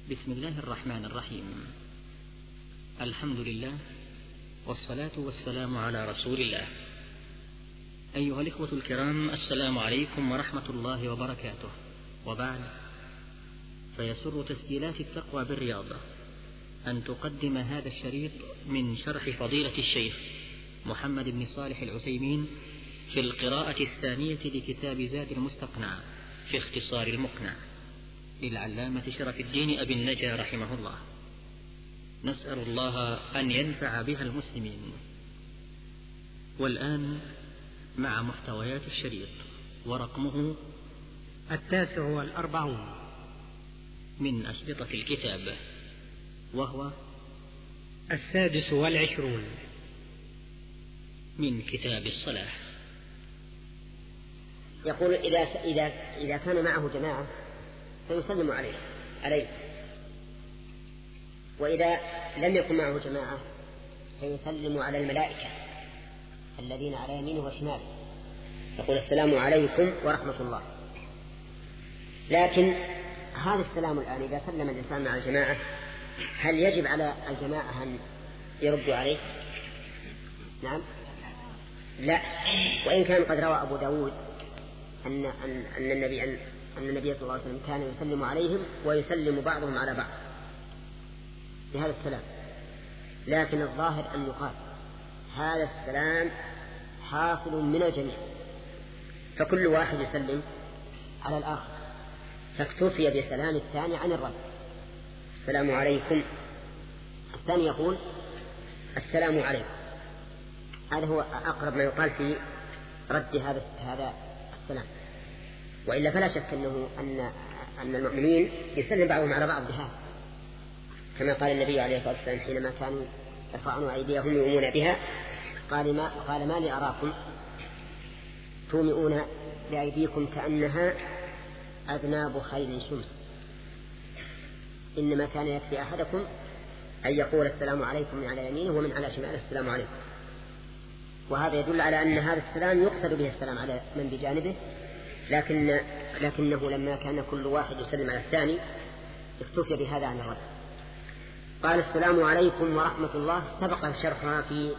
بسم الله الرحمن الرحيم. الحمد لله والصلاة والسلام على رسول الله. أيها الإخوة الكرام، السلام عليكم ورحمة الله وبركاته. وبعد، فيسر تسجيلات التقوى بالرياضة أن تقدم هذا الشريط من شرح فضيلة الشيخ محمد بن صالح العثيمين في القراءة الثانية لكتاب زاد المستقنع في اختصار المقنع للعلامة شرف الدين أبي النجا رحمه الله. نسأل الله أن ينفع بها المسلمين. والآن مع محتويات الشريط، ورقمه 49 من أشرطة الكتاب، وهو 26 من كتاب الصلاة. يقول إذا كان معه جماعة فيسلم عليه، وإذا لم يكن معه جماعة فيسلم على الملائكة الذين على يمينه وشماله، يقول السلام عليكم ورحمة الله. لكن هذا السلام الآن إذا سلم الإنسان مع الجماعة، هل يجب على الجماعة أن يردوا عليه؟ نعم، لا. وإن كان قد روى أبو داود أن النبي صلى الله عليه وسلم كان يسلم عليهم ويسلم بعضهم على بعض بهذا السلام، لكن الظاهر أن يقال هذا السلام حاصل من الجميع، فكل واحد يسلم على الآخر، فاكتفي بسلام الثاني عن الرد. السلام عليكم، الثاني يقول السلام عليكم. هذا هو أقرب ما يقال في رد هذا السلام. وإلا فلا شك أن المؤمنين يسلم بعضهم على بعض بهذا، كما قال النبي عليه الصلاة والسلام حينما كانوا يرفعون أيديهم يؤمنون بها، قال ما لي أراكم تومئون بأيديكم كأنها أذناب خيل شمس، إنما كان يكفي أحدكم أن يقول السلام عليكم من على يمينه ومن على شماله السلام عليكم. وهذا يدل على أن هذا السلام يقصد به السلام على من بجانبه، لكنه لما كان كل واحد يسلم على الثاني اكتفي بهذا عن الرد. قال السلام عليكم ورحمة الله، سبق شرحها في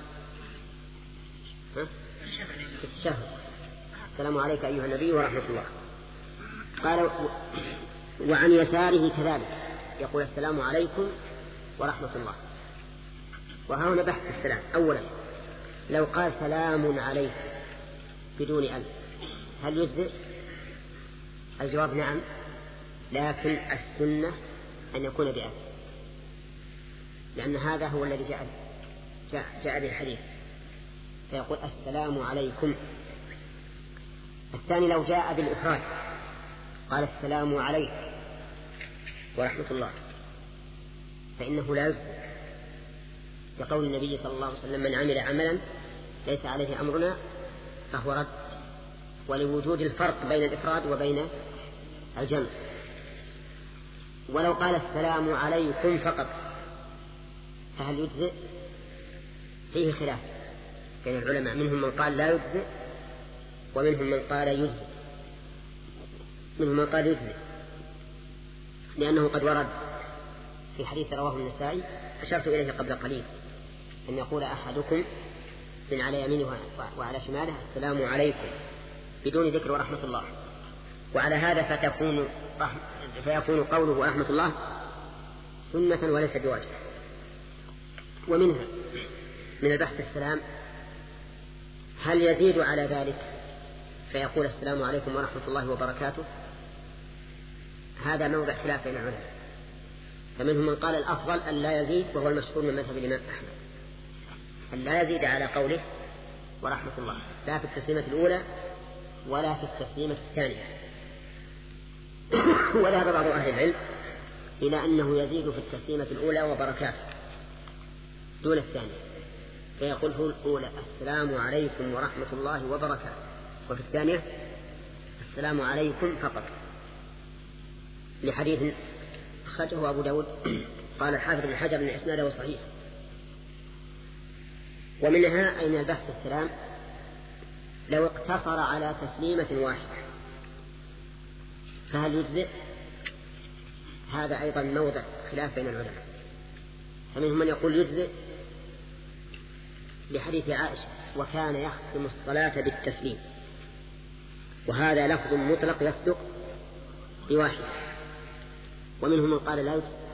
الشهر. السلام عليك أيها النبي ورحمة الله. قال وعن يساره كذلك يقول السلام عليكم ورحمة الله. وهنا بحث السلام. أولا، لو قال سلام عليكم بدون ألف هل يجزئ؟ الجواب نعم، لكن السنة أن يكون بألف، لأن هذا هو الذي جاء بالحديث، فيقول السلام عليكم. الثاني، لو جاء بالإفراد قال السلام عليك ورحمة الله فإنه لا يجزئ، لقول النبي صلى الله عليه وسلم من عمل عملا ليس عليه أمرنا فهو رد، ولوجود الفرق بين الإفراد وبين الجمع. ولو قال السلام عليكم فقط فهل يجزئ؟ فيه خلاف بين العلماء، منهم من قال لا يجزئ ومنهم من قال يجزئ. منهم من قال يجزئ لأنه قد ورد في حديث رواه النسائي أشرت إليه قبل قليل، أن يقول أحدكم من على يمينه وعلى شماله السلام عليكم بدون ذكر ورحمة الله. وعلى هذا فيكون قوله ورحمة الله سنة وليس بواجب. ومنها من البحث السلام، هل يزيد على ذلك فيقول السلام عليكم ورحمة الله وبركاته؟ هذا موضع خلاف بين العلماء، فمنهم من قال الأفضل أن لا يزيد، وهو المشهور من مذهب الإمام أحمد، أن لا يزيد على قوله ورحمة الله، لا في التسليمة الأولى ولا في التسليمة الثانية. وذهب بعض أهل العلم إلى أنه يزيد في التسليمة الأولى وبركاته دون الثانية، فيقول في الأولى السلام عليكم ورحمة الله وبركاته، وفي الثانية السلام عليكم فقط، لحديث أخرجه أبو داود قال الحافظ بن حجر أن إسناده صحيح. ومنها أين البحث السلام لو اقتصر على تسليمة واحدة فهل يجزئ؟ هذا أيضا موضع خلاف بين العلماء، فمنهم من يقول يجزئ لحديث عائشة وكان يختم الصلاة بالتسليم، وهذا لفظ مطلق يصدق بواحد. ومنهم من قال لا يجزئ،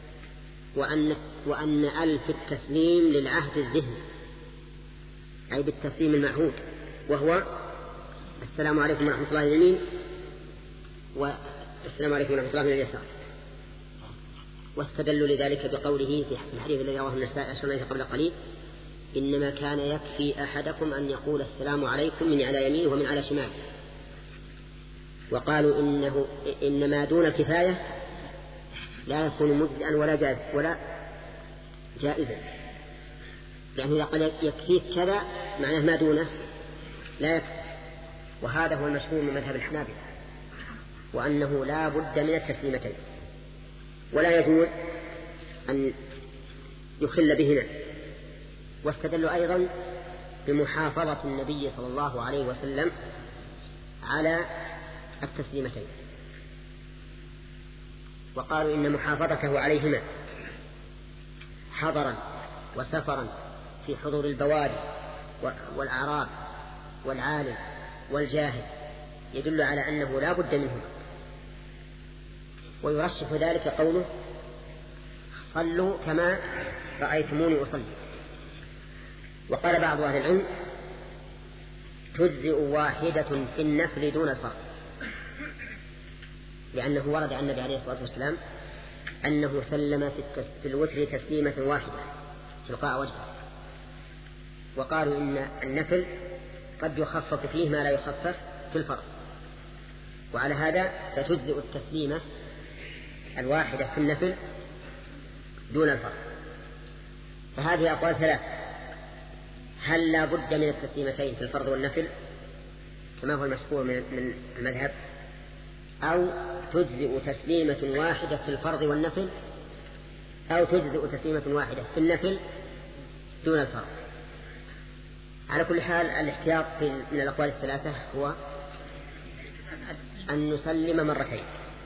وأن ألف التسليم للعهد الذهني، أي بالتسليم المعهود، وهو السلام عليكم ورحمة الله اليمين والسلام عليكم ورحمة الله من اليسار. واستدلوا لذلك بقوله في الحديث الذي رواه النسائي أشرنا قبل قليل: إنما كان يكفي أحدكم أن يقول السلام عليكم من على يمينه ومن على شماله. وقالوا إنما دون كفاية لا يكون مجزئا ولا جائزا، يعني إذا قال يكفيك كذا معناه ما دونه لا يكفي. وهذا هو المشهور من مذهب الحنابلة، وأنه لا بد من التسليمتين، ولا يجوز أن يخل بهما. واستدلوا أيضا بمحافظة النبي صلى الله عليه وسلم على التسليمتين، وقالوا إن محافظته عليهما حضرا وسفرا في حضور البوادي والأعراب والعالم والجاهل يدل على أنه لا بد منهما. ويرشح ذلك قوله: صلوا كما رأيتموني أصلي. وقال بعض أهل العلم: تجزئ واحدة في النفل دون الفرض، لأنه ورد عن النبي عليه الصلاة والسلام أنه سلم في الوتر تسليمة واحدة تلقاء وجهه. وقالوا إن النفل قد يخفف فيه ما لا يخفف في الفرض، وعلى هذا فتجزئ التسليمة الواحدة في النفل دون الفرض. فهذه أقوال ثلاث: هل لا بد من التسليمتين في الفرض والنفل كما هو المشهور من المذهب، أو تجزئ تسليمة واحدة في الفرض والنفل، أو تجزئ تسليمة واحدة في النفل دون الفرض. على كل حال الاحتياط من الأقوال الثلاثة هو أن نسلم مرتين،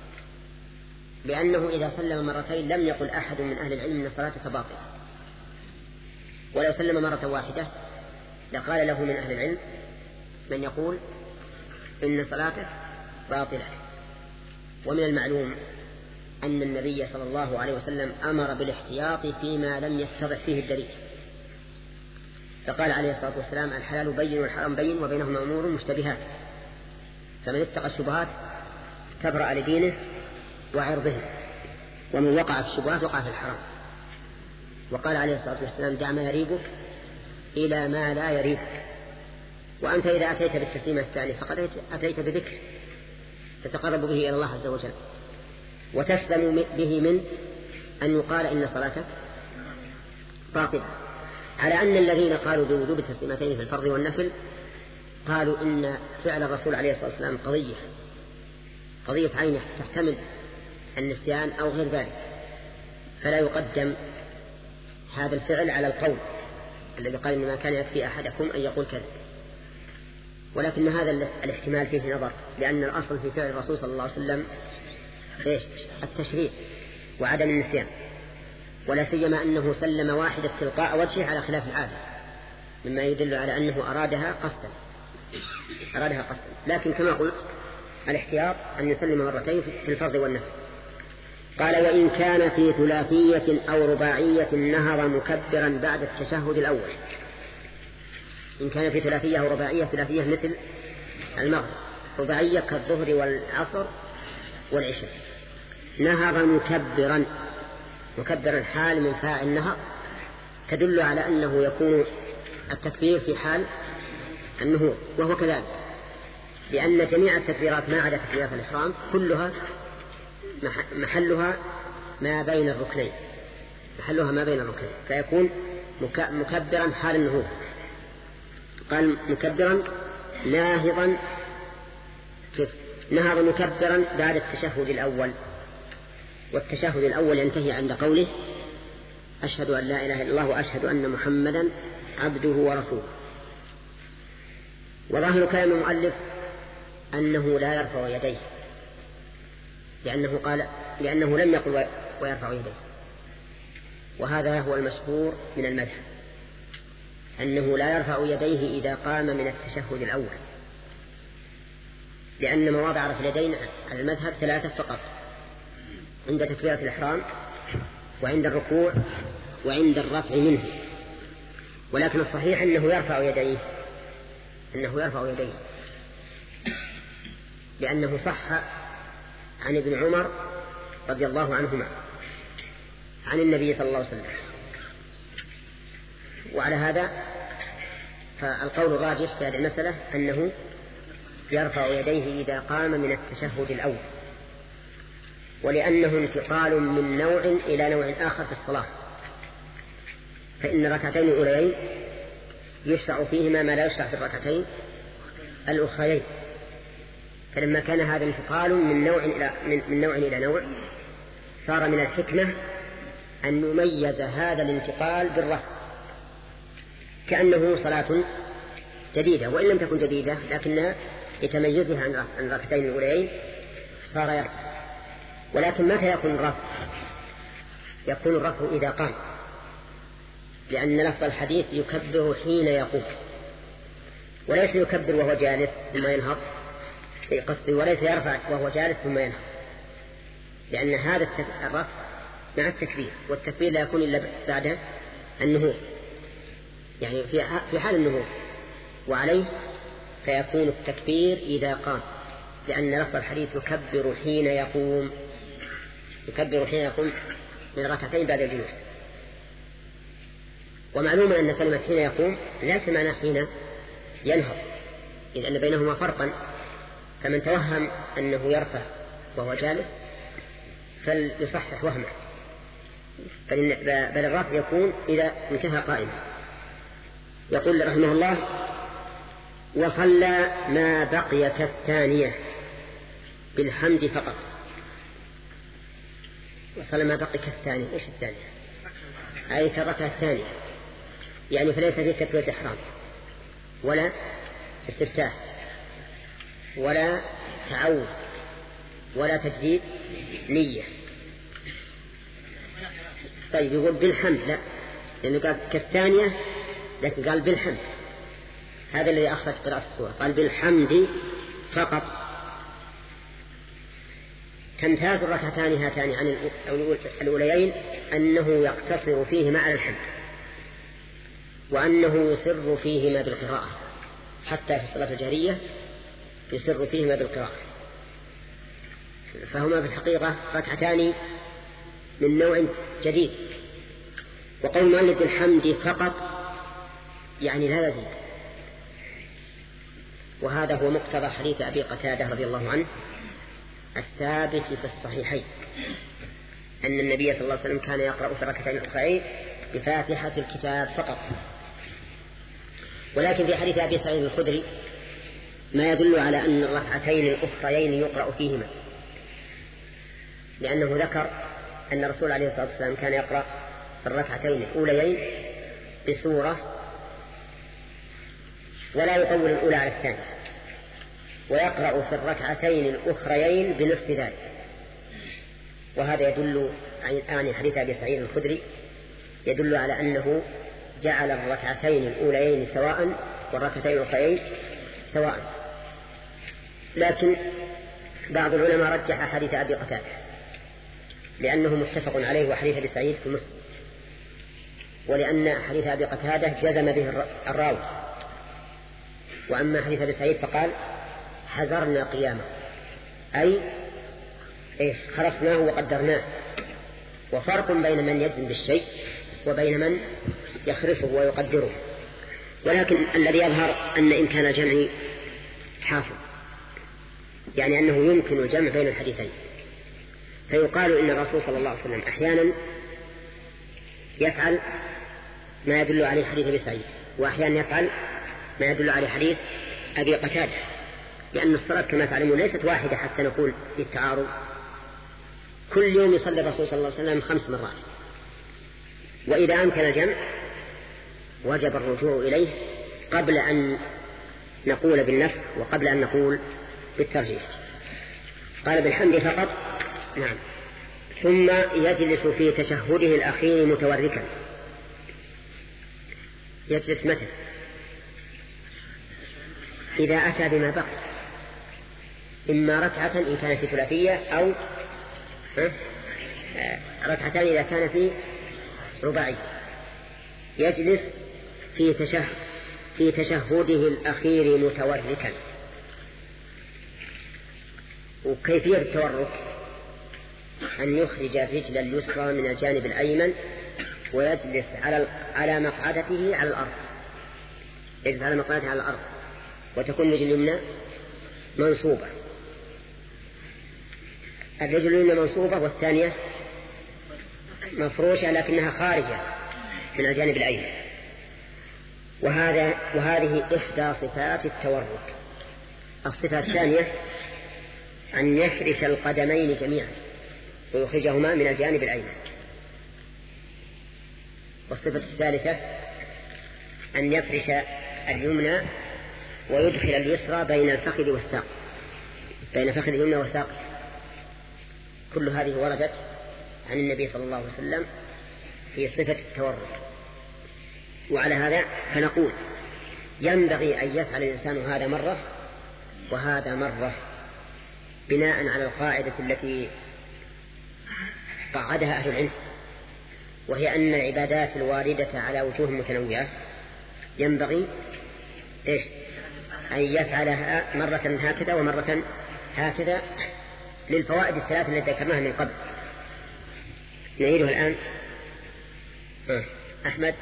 لأنه إذا سلم مرتين لم يقل أحد من أهل العلم أن صلاته باطلة، ولو سلم مرة واحدة لقال له من أهل العلم من يقول إن صلاته باطلة. ومن المعلوم أن النبي صلى الله عليه وسلم أمر بالاحتياط فيما لم يتضح فيه الدليل، فقال عليه الصلاة والسلام: الحلال بين والحرام بين وبينهما أمور مشتبهات، فمن اتقى الشبهات تبرأ لدينه وعرضه، ومن وقع في الشبهات وقع في الحرام. وقال عليه الصلاة والسلام: دع ما يريبك إلى ما لا يريبك. وأنت إذا أتيت بالتسليمة الثانية فقد أتيت بذكر تتقرب به إلى الله عز وجل، وتسلم به من أن يقال إن صلاتك باطلة. على أن الذين قالوا بوجوب التسليمتين في الفرض والنفل قالوا إن فعل الرسول عليه الصلاة والسلام قضية عينه تحتمل النسيان أو غير ذلك، فلا يقدم هذا الفعل على القول الذي قال إنما كان يكفي أحدكم أن يقول كذا. ولكن هذا الاحتمال فيه نظر، لأن الأصل في فعل الرسول صلى الله عليه وسلم التشريع وعدم النسيان، ولا سيما أنه سلم واحدة تلقاء وجهه على خلاف العادة، مما يدل على أنه أرادها قصدا. لكن كما قلت الاحتياط أن يسلم مرتين في الفرض والنفل. قال: وإن كان في ثلاثية أو رباعية نهض مكبرا بعد التشهد الأول. إن كان في ثلاثية أو رباعية، ثلاثية مثل المغرب، رباعية كالظهر والعصر والعشاء. نهض مكبرا حال من فاعل نهض، تدل على أنه يكون التكبير في حال النهوض، وهو كذلك، لأن جميع التكبيرات ما عدا تكبيرات الإحرام كلها محلها ما بين الركنين، فيكون مكبرا حال النهوض. قال مكبرا ناهضا، كيف نهض مكبرا بعد التشهد الأول، والتشهد الأول ينتهي عند قوله: أشهد أن لا إله إلا الله وأشهد أن محمدا عبده ورسوله. وظاهر كلام المؤلف أنه لا يرفع يديه، لأنه قال لأنه لم يقل ويرفع يديه. وهذا هو المشهور من المذهب، أنه لا يرفع يديه إذا قام من التشهد الأول، لأن مواضع رفع اليدين على المذهب 3 فقط: عند تكبيرة الإحرام، وعند الركوع، وعند الرفع منه. ولكن الصحيح أنه يرفع يديه، لأنه صح عن ابن عمر رضي الله عنهما عن النبي صلى الله عليه وسلم. وعلى هذا فالقول الراجح في هذه المسألة أنه يرفع يديه إذا قام من التشهد الأول، ولأنه انتقال من نوع إلى نوع آخر في الصلاة، فإن الركعتين الأوليين يشرع فيهما ما لا يشرع في الركعتين الأخرين. فلما كان هذا انتقال من نوع إلى نوع، صار من الحكمة أن نميز هذا الانتقال بالرفع، كأنه صلاة جديدة، وإن لم تكن جديدة لكنها لتميزها عن الركعتين الأوليين صار يرفع. ولكن متى يكون الرفع؟ يكون الرفع إذا قام، لأن لفظ الحديث يكبر حين يقوم، وليس يكبر وهو جالس ثم ينهض، وليس يرفع وهو جالس ثم ينهض، لأن هذا الرفع مع التكبير، والتكبير لا يكون إلا بعد النهوض، يعني في حال النهوض، وعليه فيكون التكبير إذا قام، لأن لفظ الحديث يكبر حين يقوم من ركعتين بعد الجلوس. ومعلوم أن كلمة حين يقوم ليس معنى حين ينهض، إذ أن بينهما فرقا، فمن توهم أنه يرفع وهو جالس فليصحح وهمه، بل الرفع يكون إذا انتهى قائما. يقول رحمه الله: وصلى ما بقي كالثانية بالحمد فقط. وصلى ما بقي كالثانية، إيش الثانية؟ أي كالركعة الثانية، يعني فليس فيه تكبيرة إحرام ولا استفتاح ولا تعوذ ولا تجديد نية. طيب يقول بالحمد، لا، لأنه قال كالثانية لكن قال بالحمد، هذا الذي أخرج قراءة السورة، قال بالحمد فقط. تمتاز الركعتان هاتان عن الأوليين أنه يقتصر فيهما على الحمد، وأنه يسر فيهما بالقراءة، حتى في الصلاة الجهرية يسر فيهما بالقراءة، فهما في الحقيقة ركعتان من نوع جديد. وقول مؤلف الحمد فقط يعني لا يزيد، وهذا هو مقتضى حديث أبي قتادة رضي الله عنه الثابت في الصحيحين، أن النبي صلى الله عليه وسلم كان يقرأ في الركعتين الأخرين بفاتحة الكتاب فقط. ولكن في حديث أبي سعيد الخدري ما يدل على أن الركعتين الأخرين يقرأ فيهما، لأنه ذكر أن الرسول عليه الصلاة والسلام كان يقرأ في الركعتين الأوليين بسورة ولا يطول الأولى على الثانية، ويقرأ في الركعتين الأخرين بنصف ذلك. وهذا يدل عن حديث أبي سعيد الخدري يدل على أنه جعل الركعتين الأوليين سواء والركعتين الأخرين سواء. لكن بعض العلماء رجح حديث أبي قتادة لأنه متفق عليه، وحديث أبي سعيد في مسلم، ولأن حديث أبي قتادة جزم به الراوي. وأما حديث أبي سعيد فقال حذرنا قيامه، أي خرصناه وقدرناه. وفرق بين من يجزم بالشيء وبين من يخرصه ويقدره. ولكن الذي يظهر أن إمكان الجمع حاصل، يعني أنه يمكن الجمع بين الحديثين. فيقال إن الرسول صلى الله عليه وسلم أحيانا يفعل ما يدل عليه حديث أبي سعيد، وأحيانا يفعل ما يدل عليه حديث أبي قتادة، لأن الصلاة كما تعلمون ليست واحدة حتى نقول للتعارض. كل يوم يصلي الرسول صلى الله عليه وسلم 5 مرات، وإذا أمكن الجمع وجب الرجوع إليه قبل أن نقول بالنفع وقبل أن نقول بالترجيح. قال بالحمد فقط. نعم. ثم يجلس في تشهده الأخير متوركا. يجلس متى؟ إذا أتى بما بقي، إما ركعة إن كانت في ثلاثية، أو ركعتان إذا كان في رباعي. يجلس في تشهده الأخير متوركا. وكيفية التورك أن يخرج الرجل اليسرى من الجانب الأيمن ويجلس على مقعدته على الأرض، يجلس على مقعدته على الأرض، وتكون الرجل اليمنى منصوبة. الرجل اليمنى منصوبة والثانية مفروشة لكنها خارجة من الجانب الأيمن. وهذه إحدى صفات التورك. الصفة الثانية أن يفرش القدمين جميعا ويخرجهما من الجانب الأيمن. والصفة الثالثة أن يفرش اليمنى ويدخل اليسرى بين الفخذ والساق، بين فخذ اليمنى والساق. كل هذه وردت عن النبي صلى الله عليه وسلم في صفة التورك. وعلى هذا فنقول ينبغي أن يفعل الإنسان هذا مرة وهذا مرة، بناء على القاعدة التي قعدها أهل العلم، وهي أن العبادات الواردة على وجوه متنوعة ينبغي أن يفعلها مرة هكذا ومرة هكذا، للفوائد الثلاث التي ذكرناها من قبل. نعيدها الآن. أحمد.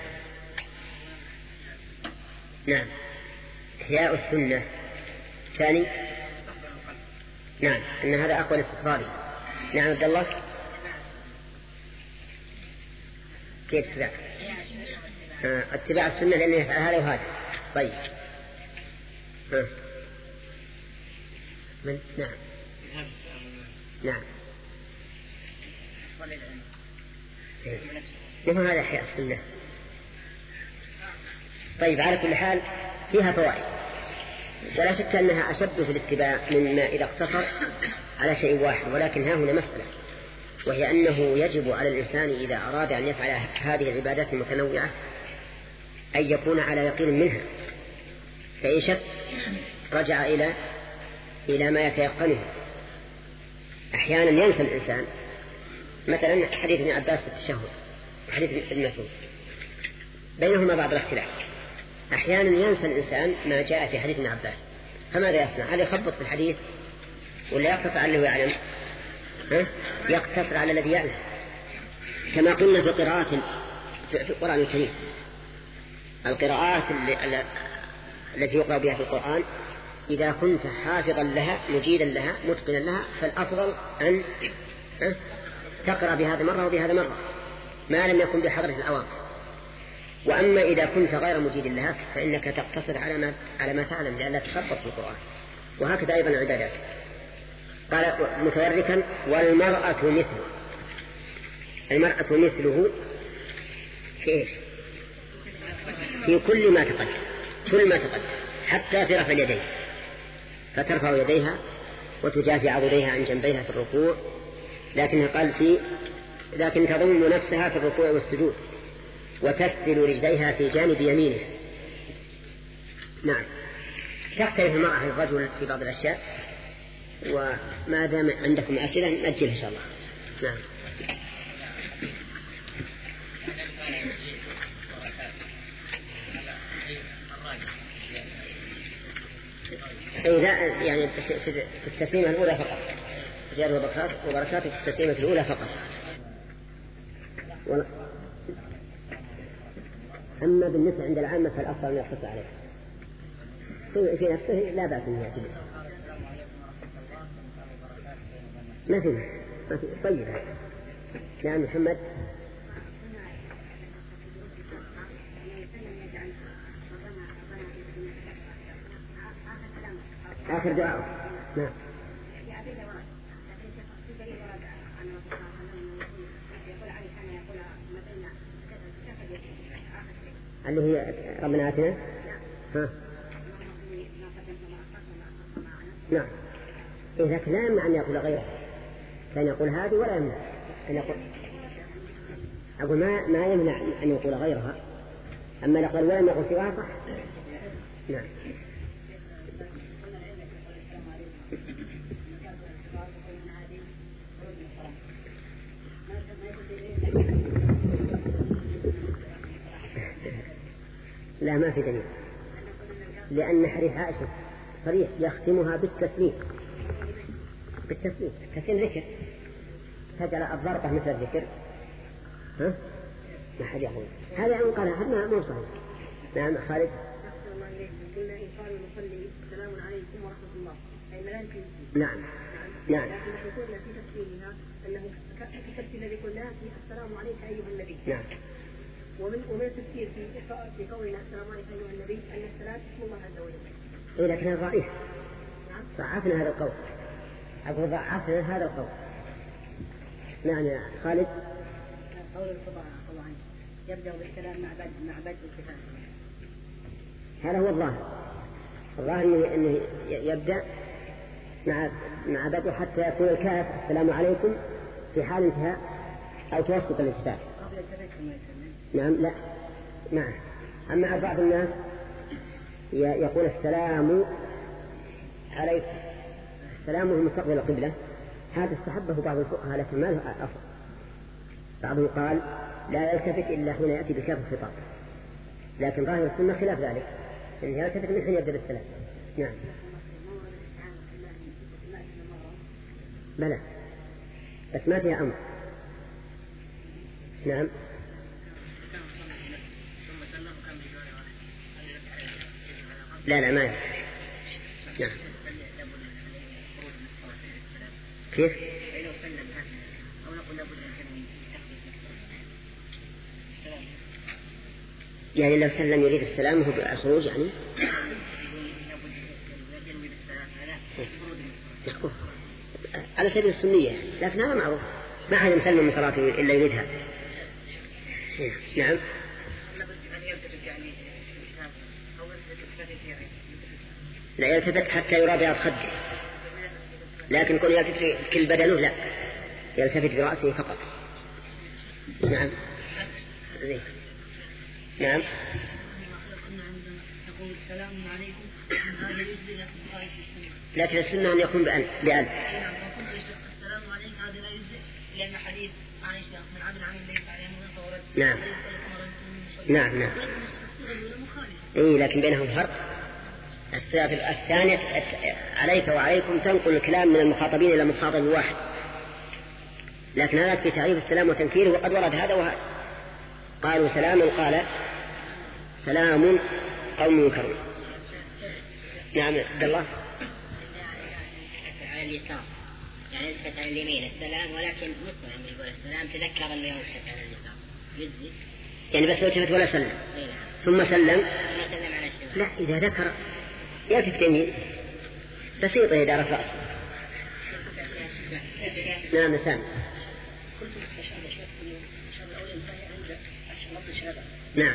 نعم. إحياء السنة. ثاني. نعم، أن هذا أقوى الاستقراري. نعم عبد الله. كيف اتباع؟ اتباع السنة لأنه يفعل هذا وهذا. طيب. من؟ نعم. نعم. ما هذا إحياء السنة؟ طيب، على كل حال فيها فوائد، ولا شك أنها أشد في الاتباع مما إذا اقتصر على شيء واحد. ولكن ها هنا مسألة، وهي أنه يجب على الإنسان إذا أراد أن يفعل هذه العبادات المتنوعة أن يكون على يقين منها، فإن شك رجع إلى ما يتيقنه. أحيانا ينسى الإنسان، مثلا حديث ابن عباس في التشهد وحديث ابن مسعود بينهما بعض الاختلاف. أحيانا ينسى الإنسان ما جاء في حديث ابن عباس، فماذا يصنع؟ هل يخبط في الحديث ولا يقتصر على الذي يعلم؟ يقتصر على الذي يعلم، كما قلنا في قراءات في القرآن الكريم. القراءات التي يقرأ بها في القرآن إذا كنت حافظا لها مجيدا لها متقنا لها، فالأفضل أن تقرأ بهذا مرة وبهذا مرة ما لم يكن بحضرة الأوامر. وأما إذا كنت غير مجيد لها فإنك تقتصر على ما تعلم لألا تخبط في القرآن. وهكذا أيضا العبادات. قال متوركا. والمرأة مثله. المرأة مثله في إيش؟ في كل ما تقدم حتى في رفع اليدين، فترفع يديها وتجافي عضديها عن جنبيها في الركوع، لكن تضم نفسها في الركوع والسجود، وتسل رجليها في جانب يمينه. نعم. تختلف المرأة عن الرجل في بعض الأشياء، وما دام عندكم أسئلة نأجل إن شاء الله. نعم. يعني في التسليمة الأولى فقط، زيادة وبركاته في التسليمة الأولى فقط. أما بالنسبة عند العامة فالأفضل أن يقتصر عليه في نفسه، لا بأس أن يأتي. ما في طيب. نعم محمد. آخر دعاء. نعم. اللي هي ربنا آتنا. نعم. إذا لا يمنع أن يقول غيره، كان يقول هذه ولا يمنع. أقول ما يمنع أن يقول غيرها، أما لقد ولم يقل سواها صح. نعم. لا ما في دليل، لأن حديث عائشة صريح يختمها بالتسليم. تسليم ذكر، تجعل الضربة مثل الذكر. ها؟ ما حد يقول هذا عن قال هذا مو صحيح. نعم خالد. قلنا إن قال المصلي السلام عليكم ورحمة الله أي ملائكة. نعم. لكن نحن قلنا في تفسيرها أنه كتفسير الذي قلناه في السلام عليك أيها النبي. نعم. ومن التفسير في قولنا السلام عليك أيها النبي أن الصلاة اسم الله عز وجل. إيه لكن ضعيف. نعم. ضعفنا هذا القول. أقول ضعفنا هذا القول. نعم يا خالد. قول القضاء طبعا يبدأ بالسلام مع بدء الكفاية. هذا هو الظاهر أنه يبدأ مع بدء حتى يكون الكاف السلام عليكم في حال انتهاء أو توسط الانتهاء. نعم لا معه. أما بعض الناس يقول السلام عليكم، سلامه مستقبل القبلة، هذا استحبه بعض الفقهاء لكن ما له أصل. بعضهم قال لا يلتفت إلا حين يأتي بكاف الخطاب، لكن ظاهر السنة خلاف ذلك، إنه يلتفت من حين يبدأ بالسلام. نعم. بلى بس ما فيها أمر. نعم. لا ما يفعل. نعم. كيف؟ يعني لو سلم يريد السلام هو بالخروج يعني على سبيل السنية، لكن هذا معروف ما حد يسلم من صلاته إلا يريدها. نعم. لا يلتفت حتى يرى بها خده، لكن كل يلتفت كل بدنه لا، يلتفت برأسه فقط. نعم. زين. نعم. لكن السنة أن يكون بأن. السلام عليك هذا لا يجزئ لأن حديث عائشة من عبد العمل ليس عليه من صورة. نعم. نعم. إيه لكن بينهم فرق. الثانية عليك وعليكم تنقل الكلام من المخاطبين إلى مخاطب واحد، لكن هذا في تعريف السلام وتنكيره وقد ورد هذا وهذا. قالوا سلام قال سلام قوم منكرون. نعم عبد الله. على اليسار يعني التفت على اليمين السلام، ولكن مسلم يقول السلام تذكر انه يلتفت على اليسار يجزي يعني بس التفت ولا سلم ثم سلم على الشمال. لا إذا ذكر يلتفت يمين بسيطة إدارة رأس. نعم سام. نعم.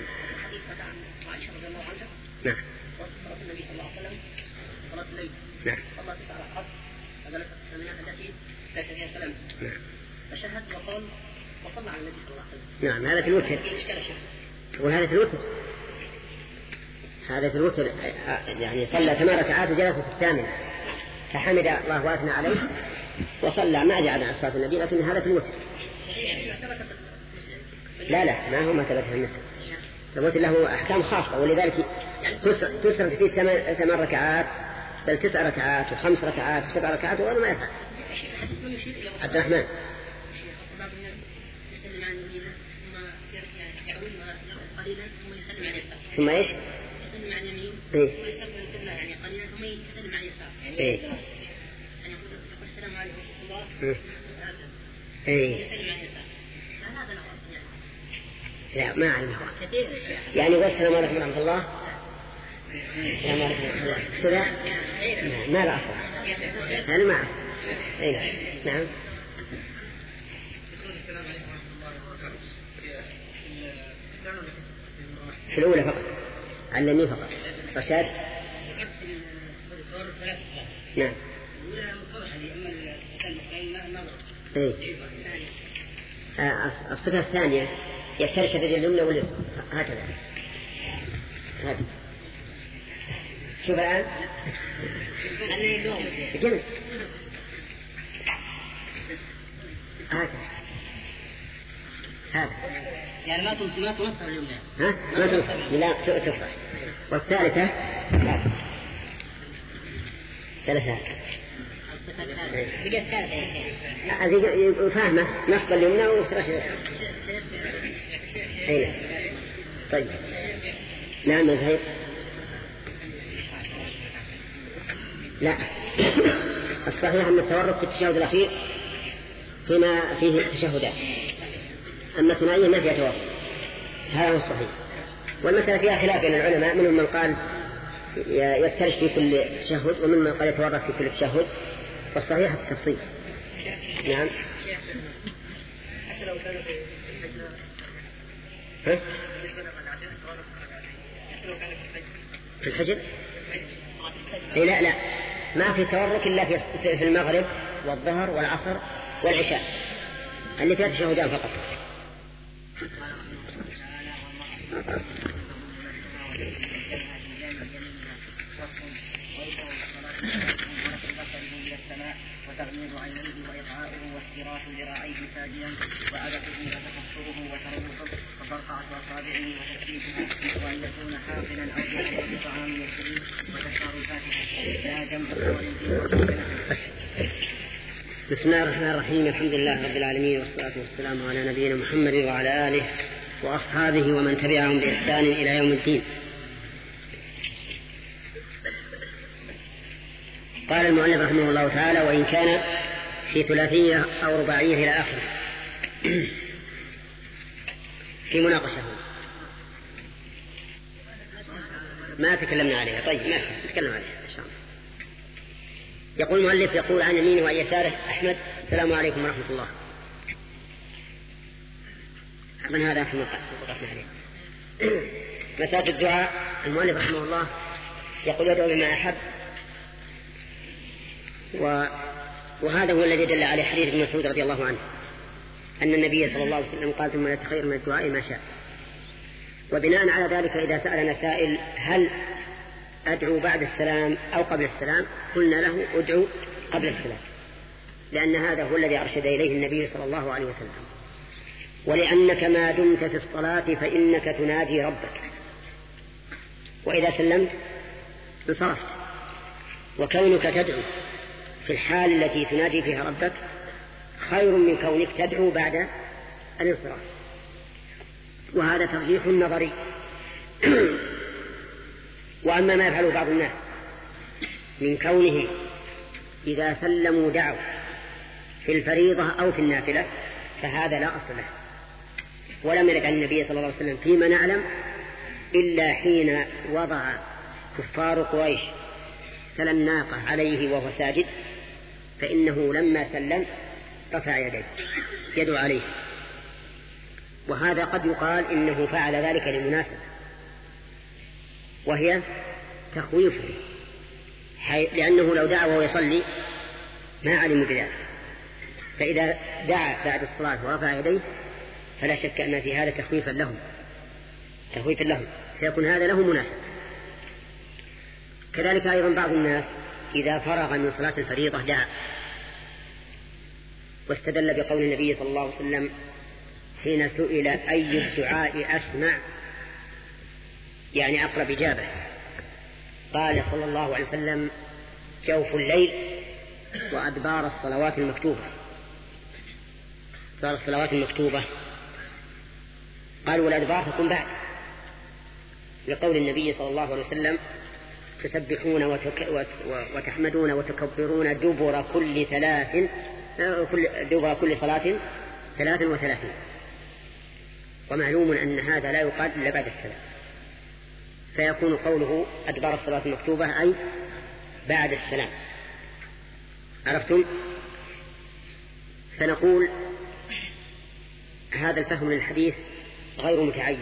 نعم. صلاة النبي صلى الله عليه وسلم صلاة الليل. نعم. صلى 9 ركعات فجلس الثانية التي ليس فيها سلام. نعم. فشهد وقال وصلى على النبي صلى الله عليه وسلم. نعم هذا في الوتر. وهذا في الوتر. هذا في الوتر يعني صلى 8 ركعات وجلس في الثامنة فحمد الله واثنى عليه وصلى ما جاء عن صلاة النبي، لكن هذا في الوتر. لا ما هو ما ثبت في المثل. ثبت له أحكام خاصة، ولذلك تسرد فيه 8 ركعات بل 9 ركعات و5 ركعات و7 ركعات ولا ما يفعل. عبد الرحمن. ثم ايش؟ يسلم عن اليمين ويستقبل القبلة يعني قليلا ثم يسلم عن اليسار يعني يقول السلام عليكم ورحمة الله يسلم عن اليسار. هذا له أصل لا ما أعلم يعني والسلام عليكم ورحمة الله السلام عليكم ورحمة الله كذا ما لا أصل أنا ما أعرف. نعم. في الأولى فقط على اليمين فقط. رشاد. نعم. الصفة الثانية يفترش الرجل اليمنى واليسرى هكذا. شوف الآن جميل هذا يعني ما تنصر اليمنى. ها ما تنصر لا تفرح. والثالثة ثلاثة هذه فاهمة نصب اليمنى وافتراش. أين طيب نعم زهير. لا الصحيح أن التورك في التشهد الأخير فيما فيه تشهدات، أما الثنائية ما فيها تورك، هذا هو الصحيح. والمسألة فيها خلاف بين العلماء، منهم من قال يفترش في كل تشهد ومن من قال يتورك في كل تشهد، والصحيح التفصيل. نعم حتى لو كانوا في الحجر لا ما في تورك إلا في المغرب والظهر والعصر والعشاء اللي فيها تشهدان فقط. وتغميض عينيه وإطعاؤه وافتراش ذراعيه ساجدا وعدته وتكسره وتروحه وفرقعة أصابعه وتكليفه وأن يكون حافلا أو يأكل بطعام يشرب وتشعر الفاتحة لا جمع صور. بسم الله الرحمن الرحيم. الحمد لله رب العالمين والصلاة والسلام على نبينا محمد وعلى آله وأصحابه ومن تبعهم بإحسان إلى يوم الدين. قال المؤلف رحمه الله تعالى: وإن كان في ثلاثية أو رباعية إلى آخره. في مناقشة ما تكلمنا عليها. طيب ما نتكلم عليها إن شاء الله. يقول المؤلف: يقول عن يمينه وعن يساره أحمد: السلام عليكم ورحمة الله. من هذا في وقفنا عليه. مساجد الدعاء. المؤلف رحمه الله يقول: يدعو بما أحب، وهذا هو الذي دل عليه حديث ابن مسعود رضي الله عنه أن النبي صلى الله عليه وسلم قال: ثم يتخير من الدعاء ما شاء. وبناء على ذلك إذا سألنا سائل: هل أدعو بعد السلام أو قبل السلام؟ قلنا له: أدعو قبل السلام، لأن هذا هو الذي أرشد إليه النبي صلى الله عليه وسلم. ولأنك ما دمت في الصلاة فإنك تناجي ربك، وإذا سلمت انصرفت. وكونك تدعو في الحال التي تناجي فيها ربك خير من كونك تدعو بعد الانصراف. وهذا ترجيح نظري. وأما ما يفعله بعض الناس من كونهم إذا سلموا دعوا في الفريضة أو في النافلة فهذا لا أصل له. ولم يرد عن النبي صلى الله عليه وسلم فيما نعلم إلا حين وضع كفار قريش سلم ناقة عليه وهو ساجد، فإنه لما سلم رفع يديه يدعو عليه. وهذا قد يقال إنه فعل ذلك لمناسبة، وهي تخويفه، لأنه لو دعا وهو يصلي ما علم بذلك، فإذا دعا بعد الصلاة ورفع يديه فلا شك أن في هذا تخويفا لهم، فيكون هذا له مناسبة. كذلك أيضا بعض الناس إذا فرغ من صلاة الفريضة دعا، واستدل بقول النبي صلى الله عليه وسلم حين سئل: أي الدعاء أسمع؟ يعني أقرب إجابة. قال صلى الله عليه وسلم: جوف الليل وأدبار الصلوات المكتوبة. أدبار الصلوات المكتوبة قالوا: والأدبار تكون بعد، لقول النبي صلى الله عليه وسلم: تسبحون وتحمدون وتكبرون دبر كل صلاة 33. ومعلوم أن هذا لا يقال إلا بعد السلام، فيكون قوله أدبار الصلاة المكتوبة أي بعد السلام. عرفتم؟ فنقول هذا الفهم للحديث غير متعين،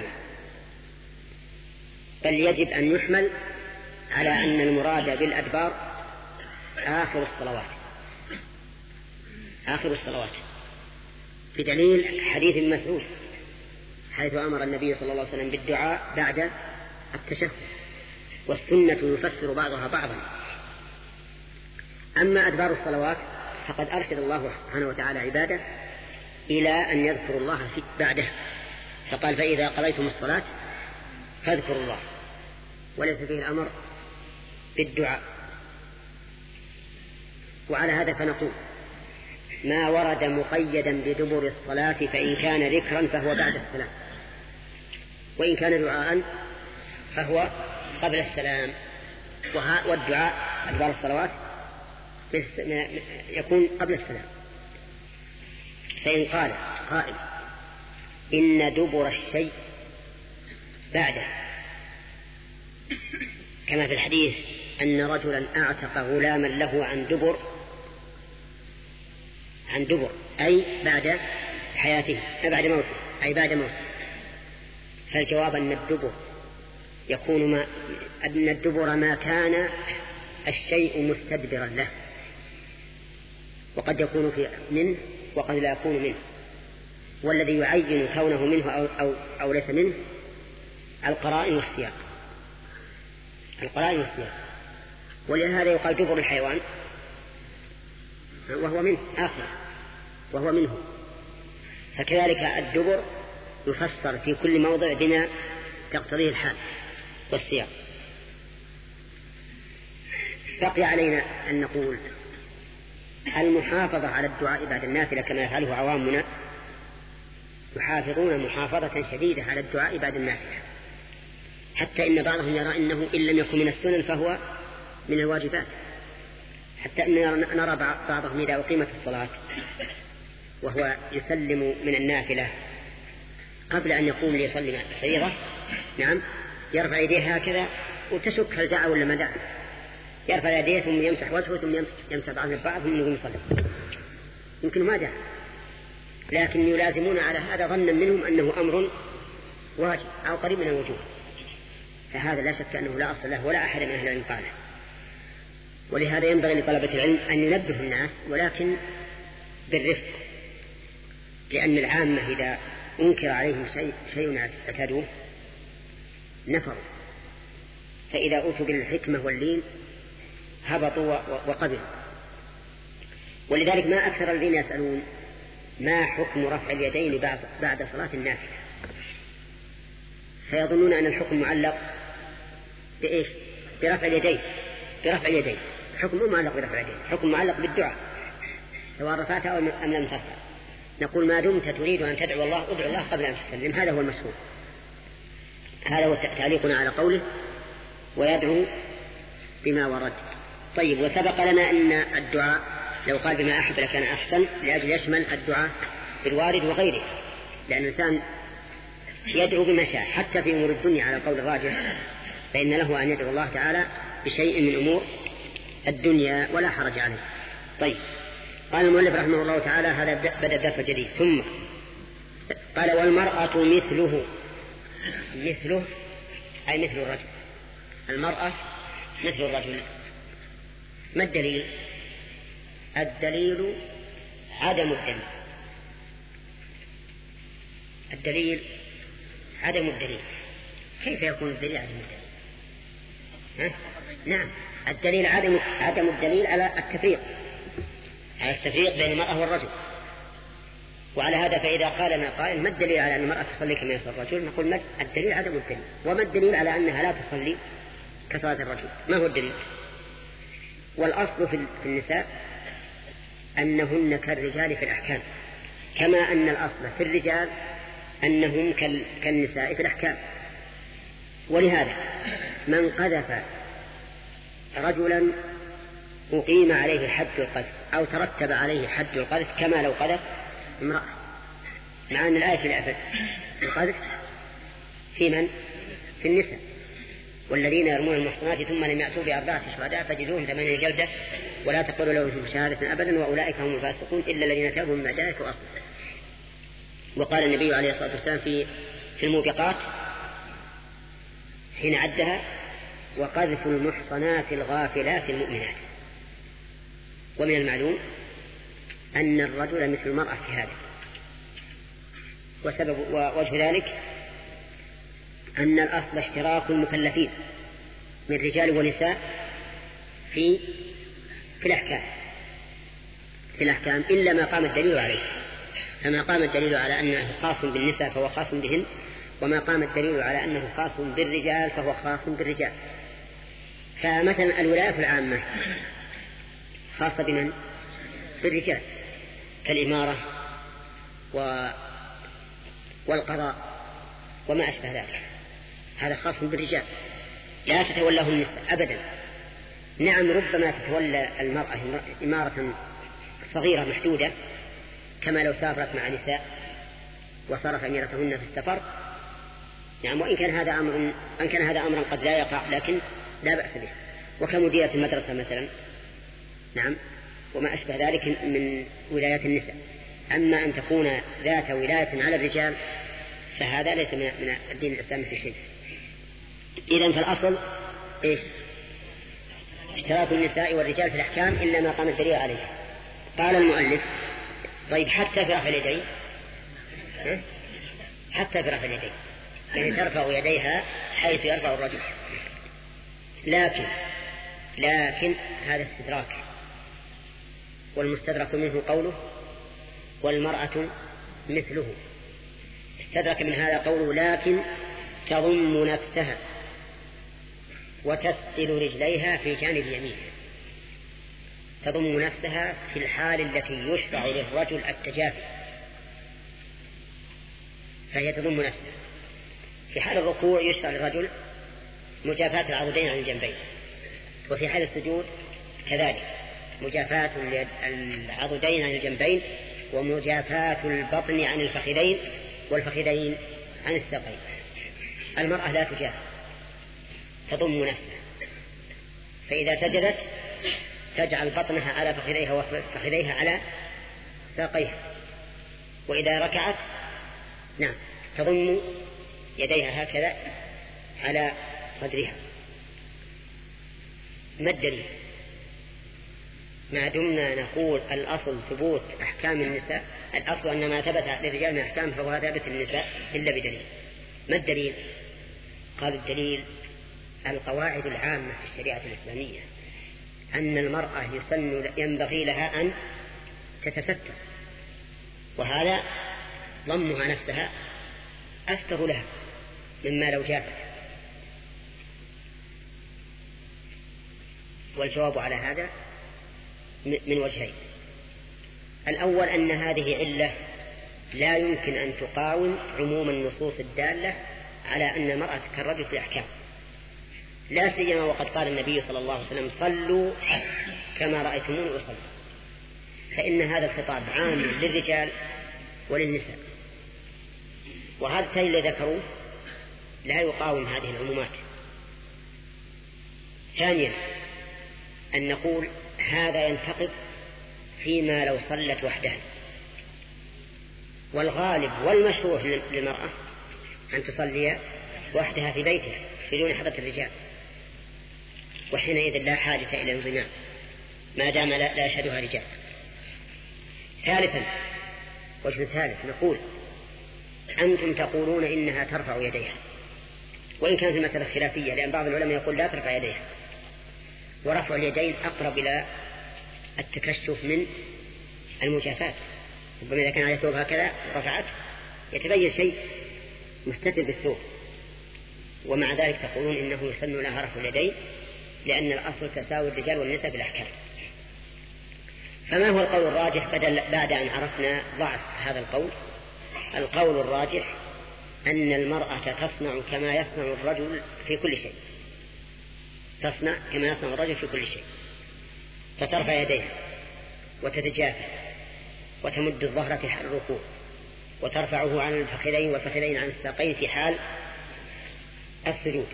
بل يجب أن يحمل على أن المراد بالأدبار آخر الصلوات. بدليل حديث ابن مسعود حيث أمر النبي صلى الله عليه وسلم بالدعاء بعد التشهد، والسنة يفسر بعضها بعضا. أما أدبار الصلوات فقد أرشد الله سبحانه وتعالى عباده إلى أن يذكروا الله بعده، فقال فإذا قضيتم الصلاة فاذكروا الله، وليس فيه الأمر بالدعاء. وعلى هذا فنقول ما ورد مقيدا بدبر الصلاة فإن كان ذكرا فهو بعد السلام، وإن كان دعاء فهو قبل السلام. والدعاء أدبار الصلوات يكون قبل السلام. فإن قال قائل إن دبر الشيء بعده، كما في الحديث أن رجلا أعتق غلاما له عن دبر أي بعد حياته، بعد موته، أي بعد موته. فالجواب أن الدبر يكون أن الدبر ما كان الشيء مستدبرا له، وقد يكون منه وقد لا يكون منه، والذي يعين كونه منه أو ليس منه القرائن والسياق. ولهذا يقال دبر الحيوان وهو منه آخر وهو منه. فكذلك الدبر يفسر في كل موضع بما تقتضيه الحال والسياق. بقي علينا أن نقول المحافظة على الدعاء بعد النافلة كما يفعله عوامنا، يحافظون محافظة شديدة على الدعاء بعد النافلة، حتى إن بعضهم يرى إنه إن لم يكن من السنن فهو من الواجبات، حتى إن نرى بعضهم إذا أقيمت الصلاة وهو يسلم من النافلة قبل أن يقوم ليصلي مع الفريضة، نعم، يرفع يديه هكذا وتشك هل دعا ولا ما دعا، يرفع يديه ثم يمسح وجهه ثم يمسح بعض البعض ثم يقوم يصلي، يمكن ما دعا، لكن يلازمون على هذا ظنا منهم أنه أمر واجب أو قريب من الوجوب، فهذا لا شك أنه لا أصل له ولا أحد من أهل العلم قاله. ولهذا ينبغي لطلبة العلم أن ينبه الناس ولكن بالرفق، لأن العامة إذا أنكر عليهم شيء اعتادوه نفروا، فإذا أوتوا بالحكمة واللين هبطوا وقبلوا. ولذلك ما أكثر الذين يسألون ما حكم رفع اليدين بعد صلاة النافلة، فيظنون أن الحكم معلق بإيش؟ برفع اليدين. حكم مو معلق برفع اليدين، حكم معلق بالدعاء سواء رفعت أو أم لم ترفع. نقول ما دمت تريد أن تدعو الله ادعو الله قبل أن تسلم، هذا هو المشهور، هذا هو تعليقنا على قوله ويدعو بما ورد. طيب، وسبق لنا أن الدعاء لو قال بما أحب لكان أحسن، لأجل يشمل الدعاء بالوارد وغيره، لأن الإنسان يدعو بما شاء حتى في أمور الدنيا على قول الراجح، فإن له أن يدعو الله تعالى بشيء من أمور الدنيا ولا حرج عليه. طيب، قال المؤلف رحمه الله تعالى هذا بدأ درس جديد، ثم قال والمرأة مثله أي مثل الرجل، المرأة مثل الرجل. ما الدليل؟ الدليل عدم الدليل. كيف يكون الدليل عدم الدليل؟ نعم، الدليل عدم الدليل على التفريق بين المرأة والرجل. وعلى هذا فإذا قال لنا قائل ما الدليل على أن المرأة تصلي كما يصلي الرجل، نقول الدليل عدم الدليل. وما الدليل على أنها لا تصلي كصلاة الرجل؟ ما هو الدليل؟ والأصل في النساء أنهن كالرجال في الأحكام، كما أن الأصل في الرجال أنهم كالنساء في الأحكام. ولهذا من قذف رجلا أقيم عليه حد القذف أو ترتب عليه حد القذف كما لو قذف امرأة، مع أن الآية في القذف في من؟ في النساء. والذين يرمون المحصنات ثم لم يأتوا بأربعة شهداء فجلدوهم 8 جلدة ولا تقبلوا لهم شهادة أبدا وأولئك هم الفاسقون إلا الذين تابوا من بعد ذلك وأصلحوا. وقال النبي عليه الصلاة والسلام في الموبقات حين عدها وقذف المحصنات الغافلات المؤمنات. ومن المعلوم أن الرجل مثل المرأة في هذا، وسبب ووجه ذلك أن الأصل اشتراك المكلفين من رجال ونساء في الأحكام إلا ما قام الدليل عليه. فما قام الدليل على أنه خاص بالنساء فهو خاص بهن، وما قام الدليل على أنه خاص بالرجال فهو خاص بالرجال. فمثلا الولايات العامة خاصة بمن؟ بالرجال، كالإمارة والقضاء وما أشبه ذلك، هذا خاص بالرجال لا تتولاه النساء أبدا. نعم ربما تتولى المرأة إمارة صغيرة محدودة كما لو سافرت مع نساء وصارت أميرتهن في السفر، نعم، وإن كان هذا أمرا قد لا يقع لكن لا بأس به، وكمديرة المدرسة مثلا، نعم، وما أشبه ذلك من ولايات النساء. أما أن تكون ذات ولاية على الرجال فهذا ليس من الدين الإسلامي في شيء. إذن فالأصل إيش؟ اشتراك النساء والرجال في الأحكام إلا ما قام الدليل عليه. قال المؤلف: طيب حتى في رفع اليدين، حتى في رفع اليدين يعني ترفع يديها حيث يرفع الرجل، لكن هذا استدراك، والمستدرك منه قوله والمرأة مثله. استدرك من هذا قوله لكن تضم نفسها وتسدل رجليها في جانب يمينها. تضم نفسها في الحال التي يشرع للرجل التجافي، فهي تضم نفسها. في حال الركوع يشرع للرجل مجافاة العضدين عن الجنبين، وفي حال السجود كذلك مجافاة العضدين عن الجنبين ومجافاة البطن عن الفخذين والفخذين عن الساقين. المرأة لا تجافي، تضم نفسها، فإذا سجدت تجعل بطنها على فخذيها وفخذيها على ساقيها، وإذا ركعت نعم تضم يديها هكذا على صدرها. ما الدليل؟ ما دمنا نقول الأصل ثبوت أحكام النساء، الأصل أن ما ثبت للرجال من أحكام فهو ثابت للنساء إلا بدليل. ما الدليل؟ قال الدليل القواعد العامة في الشريعة الإسلامية أن المرأة ينبغي لها أن تتستر، وهذا ضمها نفسها أستر لها مما لو جافت. والجواب على هذا من وجهين: الأول أن هذه علة لا يمكن أن تقاوم عموم النصوص الدالة على أن المرأة كالرجل في الأحكام، لا سيما وقد قال النبي صلى الله عليه وسلم: صلوا كما رأيتموني أصلي. فإن هذا الخطاب عام للرجال وللنساء، وهذا الذي ذكروه لا يقاوم هذه العمومات. ثانيا أن نقول هذا ينتقد فيما لو صلت وحدها، والغالب والمشروع للمرأة أن تصلي وحدها في بيتها بدون حضرة الرجال، وحينئذ لا حاجة إلى انضمام ما دام لا يشهدها رجال. ثالثا، وجه ثالث، نقول أنتم تقولون إنها ترفع يديها، وإن كانت المسألة خلافية، لأن بعض العلماء يقول لا ترفع يديها، ورفع اليدين أقرب إلى التكشف من المجافات. ربما إذا كان على ثوب هكذا رفعت يتبين شيء مستتر بالثوب، ومع ذلك تقولون إنه يسن لها رفع اليدين لأن الأصل تساوي الرجال والنساء في الأحكام. فما هو القول الراجح بعد أن عرفنا ضعف هذا القول؟ القول الراجح أن المرأة تصنع كما يصنع الرجل في كل شيء، تصنع كما يصنع الرجل في كل شيء، فترفع يديها وتتجافى وتمد الظهر في حال الركوع، وترفعه عن الفخذين والفخذين عن الساقين في حال السجود.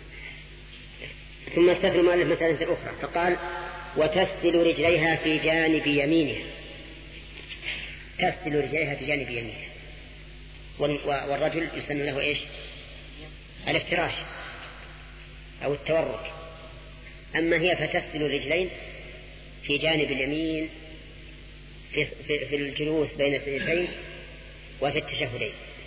ثم استثنى المؤلف مسألة أخرى فقال: وتسدل رجليها في جانب يمينها. تسدل رجليها في جانب يمينها، والرجل يسن له إيش؟ الافتراش أو التورك. أما هي فتسدل الرجلين في جانب اليمين في الجلوس بين السجدتين وفي التشهدين.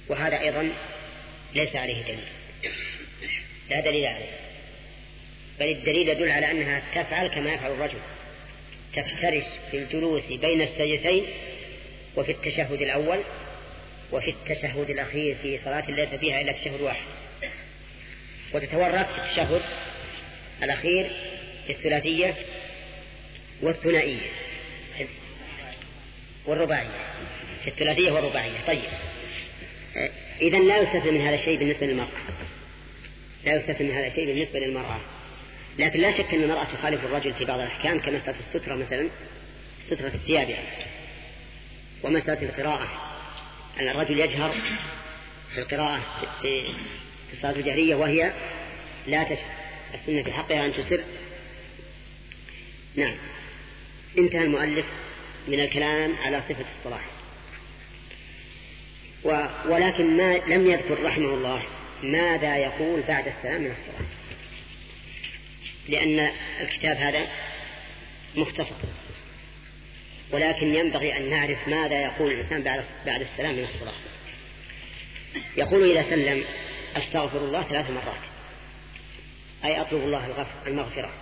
وهذا أيضا ليس عليه دليل، لا دليل عليه، بل الدليل يدل على أنها تفعل كما يفعل الرجل، تفترش في الجلوس بين السجدتين وفي التشهد الأول وفي التشهد الأخير في صلاة ليس فيها إلا تشهد واحد، وتتورط في التشهد الأخير في الثلاثية والثنائية والرباعية، في الثلاثية والرباعية. طيب، إذن لا يستثنى من هذا الشيء بالنسبة للمرأة، لا يستثنى من هذا الشيء بالنسبة للمرأة، لكن لا شك أن المرأة تخالف الرجل في بعض الأحكام كمسألة السترة مثلا، سترة الثياب يعني، ومسألة القراءة، أن الرجل يجهر في القراءة في الصلاة الجهرية وهي لا تشهر، السنة في حقها أن تسر. نعم. انتهى المؤلف من الكلام على صفة الصلاة، ولكن ما لم يذكر رحمه الله ماذا يقول بعد السلام من الصلاة، لأن الكتاب هذا مختصر، ولكن ينبغي أن نعرف ماذا يقول الإنسان بعد السلام من الصلاة. يقول إذا سلم أستغفر الله 3 مرات، أي أطلب الله المغفرة.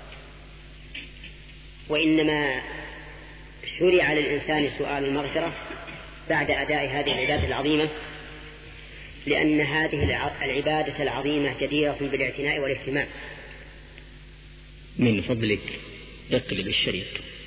وإنما شرع للإنسان سؤال المغفرة بعد أداء هذه العبادة العظيمة، لأن هذه العبادة العظيمة جديرة بالاعتناء والاهتمام. من فضلك اقلب الشريط.